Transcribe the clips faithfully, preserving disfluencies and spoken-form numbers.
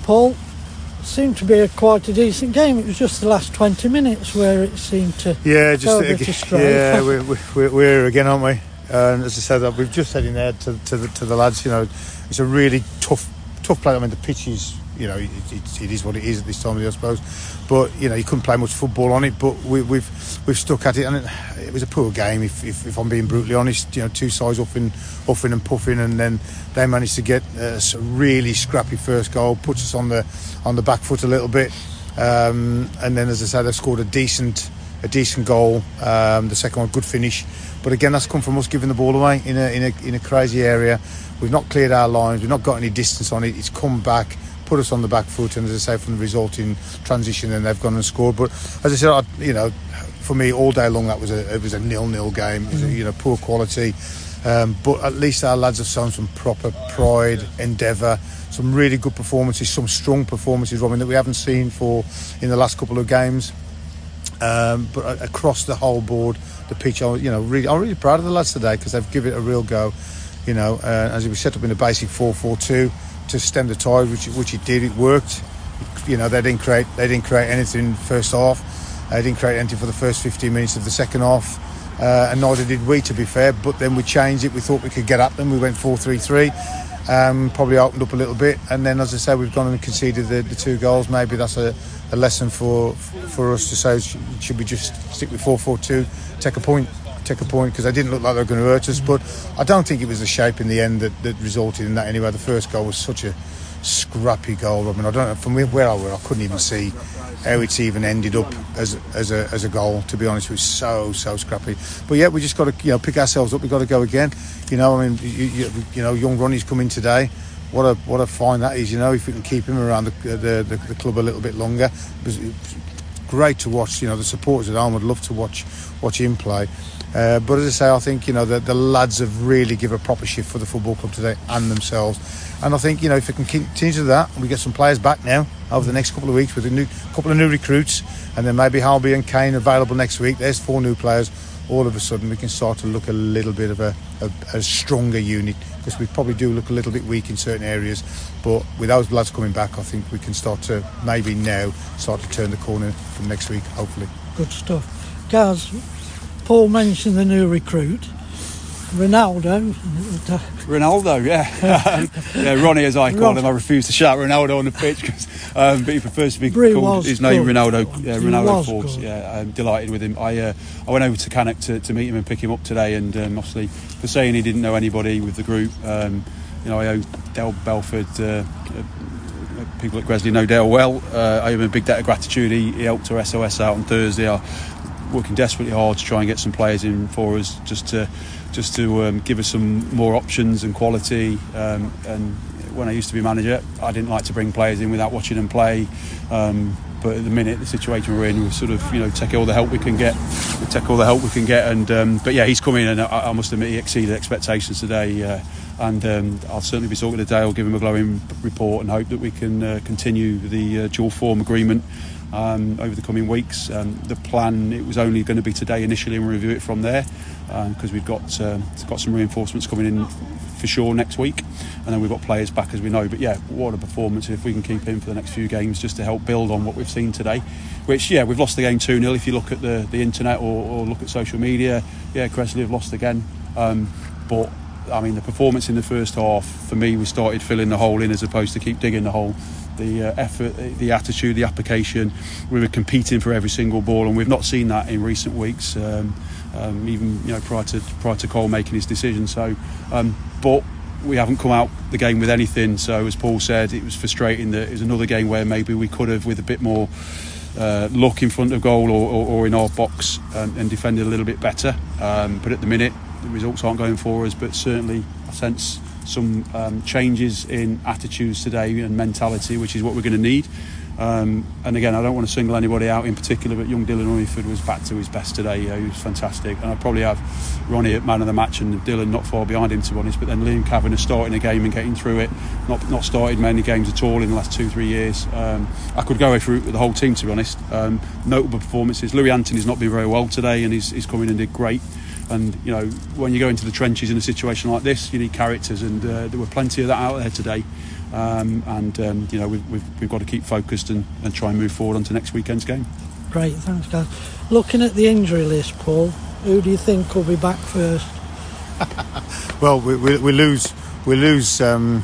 Paul, seemed to be a quite a decent game. It was just the last twenty minutes where it seemed to yeah, just go a bit astray. Yeah, we're, we're, we're here again, aren't we? And as I said, we've just said in there to, to, the, to the lads, you know, it's a really tough tough play. I mean, the pitch is, you know, it, it, it is what it is at this time of year, I suppose. But you know, you couldn't play much football on it. But we, we've we've stuck at it, and it, it was a poor game. If, if if I'm being brutally honest, you know, two sides huffing, huffing and puffing, and then they managed to get a really scrappy first goal, puts us on the on the back foot a little bit, um, and then as I said, they scored a decent a decent goal. Um, the second one, good finish, but again, that's come from us giving the ball away in a in a in a crazy area. We've not cleared our lines. We've not got any distance on it. It's come back, put us on the back foot, and as I say, from the resulting transition, then they've gone and scored. But as I said, I, you know, for me, all day long, that was a it was a nil-nil game. It was a, you know, poor quality, um, but at least our lads have shown some proper pride, endeavour, some really good performances, some strong performances, Robin, that we haven't seen for in the last couple of games. Um, but across the whole board, the pitch, I, you know, really, I'm really proud of the lads today because they've given it a real go. You know, uh, as we set up in a basic four four two to stem the tide, which which it did. It worked. You know, they didn't create they didn't create anything first half. They didn't create anything for the first fifteen minutes of the second half, uh, and neither did we, to be fair. But then we changed it. We thought we could get at them. We went four three three. Um, probably opened up a little bit, and then, as I said, we've gone and conceded the, the two goals. Maybe that's a, a lesson for for us to say, should we just stick with four four two, take a point. take a point because they didn't look like they were going to hurt us, but I don't think it was the shape in the end that, that resulted in that anyway. The first goal was such a scrappy goal. I mean, I don't know, from where I were, I couldn't even see how it's even ended up as as a as a goal, to be honest. It was so so scrappy, but yeah, we just got to, you know, pick ourselves up. We've got to go again, you know. I mean, you, you, you know, young Ronnie's come in today. What a what a find that is, you know. If we can keep him around the the, the, the club a little bit longer, it was, it was great to watch. You know, the supporters at home would love to watch watch him play. Uh, but as I say, I think, you know, the, the lads have really given a proper shift for the football club today and themselves. And I think, you know, if we can continue to that, and we get some players back now over the next couple of weeks with a new couple of new recruits, and then maybe Halby and Kane available next week. There's four new players. All of a sudden, we can start to look a little bit of a, a, a stronger unit, because we probably do look a little bit weak in certain areas. But with those lads coming back, I think we can start to maybe now start to turn the corner from next week, hopefully. Good stuff, Gaz. Paul mentioned the new recruit, Ronaldo. Ronaldo, yeah. yeah, Ronnie, as I call Ron- him. I refuse to shout Ronaldo on the pitch, cause, um, but he prefers to be Bree called his name, good. Ronaldo. Yeah, He Ronaldo was Forbes. good. Yeah, I'm delighted with him. I uh, I went over to Cannock to, to meet him and pick him up today, and um, obviously for saying he didn't know anybody with the group, um, you know, I owe Del Belford. Uh, uh, people at Gresley know Dale well. Uh, I owe him a big debt of gratitude. He, he helped our S O S out on Thursday. I, working desperately hard to try and get some players in for us, just to just to um, give us some more options and quality. Um, and when I used to be manager, I didn't like to bring players in without watching them play. Um, but at the minute, the situation we're in, we sort of, you know, take all the help we can get. We take all the help we can get. And um, but yeah, he's come in, and I, I must admit he exceeded expectations today. Uh, and um, I'll certainly be talking to Dale, give him a glowing report, and hope that we can uh, continue the uh, dual form agreement Um, over the coming weeks. Um, the plan, it was only going to be today initially, and we'll review it from there, because um, we've got um, got some reinforcements coming in for sure next week, and then we've got players back, as we know. But yeah, what a performance if we can keep him for the next few games, just to help build on what we've seen today, which, yeah, we've lost the game two nil. If you look at the, the internet or, or look at social media, yeah, Gresley have lost again, um, but I mean, the performance in the first half, for me, we started filling the hole in as opposed to keep digging the hole. The uh, effort, the attitude, the application, we were competing for every single ball, and we've not seen that in recent weeks, um, um, even, you know, prior to prior to Cole making his decision. So, um, but we haven't come out the game with anything. So, as Paul said, it was frustrating that it was another game where maybe we could have, with a bit more uh, luck in front of goal or, or, or in our box, um, and defended a little bit better. Um, but at the minute, the results aren't going for us. But certainly, I sense some um, changes in attitudes today and mentality, which is what we're going to need. Um, and again, I don't want to single anybody out in particular, but young Dylan Hungerford was back to his best today. Uh, he was fantastic, and I'd probably have Ronnie at man of the match and Dylan not far behind him, to be honest. But then Liam Kavanagh starting a game and getting through it, not not started many games at all in the last two three years. Um, I could go through it with the whole team, to be honest. Um, notable performances. Louis Anthony's not been very well today, and he's, he's come in and did great. And, you know, when you go into the trenches in a situation like this, you need characters, and uh, there were plenty of that out there today. um, and um, you know we've, we've, we've got to keep focused and, and try and move forward onto next weekend's game. Great, thanks guys. Looking at the injury list, Paul, who do you think will be back first? Well, we, we, we lose we lose because um,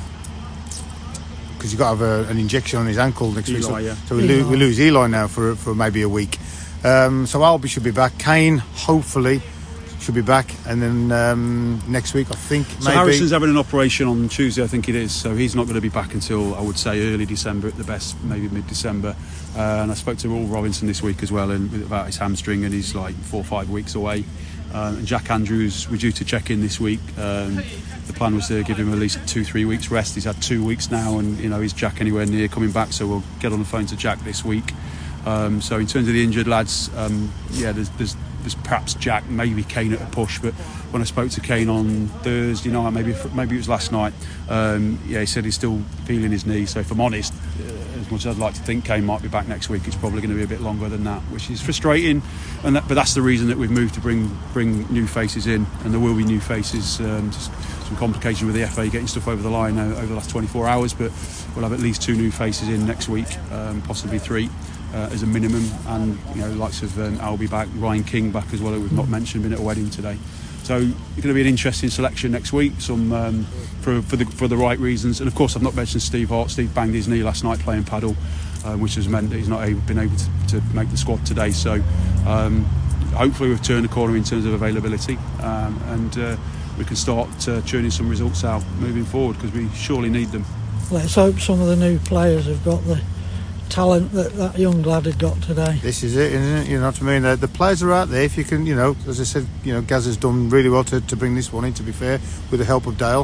you've got to have a, an injection on his ankle next Eli, week, so, yeah. so we, Eli. lo- we lose Eli now for for maybe a week. Um, so Albie should be back. Kane hopefully should be back, and then um, next week I think So maybe Harrison's having an operation on Tuesday, I think it is, so he's not going to be back until I would say early December at the best, maybe mid-December. Uh, and I spoke to Will Robinson this week as well, and about his hamstring, and he's like four or five weeks away. Um, and Jack Andrews, we're due to check in this week. Um, the plan was to give him at least two, three weeks rest. He's had two weeks now, and you know, is Jack anywhere near coming back? So we'll get on the phone to Jack this week. Um, so in terms of the injured lads, um, yeah, there's, there's there's perhaps Jack, maybe Kane at a push. But when I spoke to Kane on Thursday night, maybe maybe it was last night, um, yeah, he said he's still feeling his knee. So if I'm honest, uh, as much as I'd like to think Kane might be back next week, it's probably going to be a bit longer than that, which is frustrating. And that, but that's the reason that we've moved to bring bring new faces in, and there will be new faces. Um, just some complication with the F A getting stuff over the line uh, over the last twenty-four hours, but we'll have at least two new faces in next week, um, possibly three. Uh, as a minimum, and you know, likes of um, Albie back, Ryan King back as well, who we've not mentioned, been at a wedding today. So it's going to be an interesting selection next week, some um, for for the for the right reasons. And of course, I've not mentioned Steve Hart. Steve banged his knee last night playing paddle, uh, which has meant that he's not able, been able to, to make the squad today. So um, hopefully we've turned the corner in terms of availability, um, and uh, we can start uh, churning some results out moving forward, because we surely need them. Let's hope some of the new players have got the talent that that young lad had got today. this is it, isn't it? You know what I mean? Uh, the players are out there. If you can, you know, as I said, you know, Gaz has done really well to, to bring this one in, to be fair, with the help of Dale.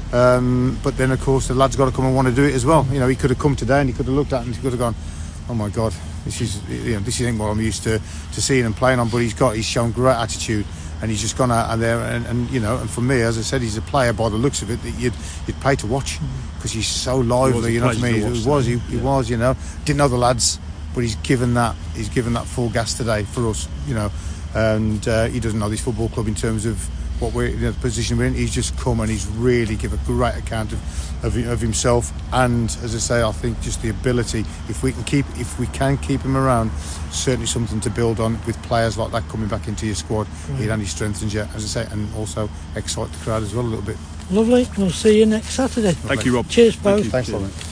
Um, but then, of course, the lad's got to come and want to do it as well. You know, he could have come today and he could have looked at it and he could have gone, oh my God, this is, you know, this isn't what I'm used to, to seeing him playing on. But he's got, he's shown great attitude, and he's just gone out there and, and you know, and for me, as I said, he's a player by the looks of it that you'd you'd pay to watch, because he's so lively. You know what I mean? He was, he, he was, you know, didn't know the lads, but he's given that, he's given that full gas today for us, you know, and uh, he doesn't know this football club in terms of what we're, you know, the position we're in. He's just come and he's really give a great account of, of of himself, and as I say, I think just the ability, if we can keep if we can keep him around, certainly something to build on with players like that coming back into your squad. Right. It only strengthens you, as I say, and also excite the crowd as well a little bit. Lovely. We'll see you next Saturday. Thank you, Rob. Cheers, both. Thanks, Robin.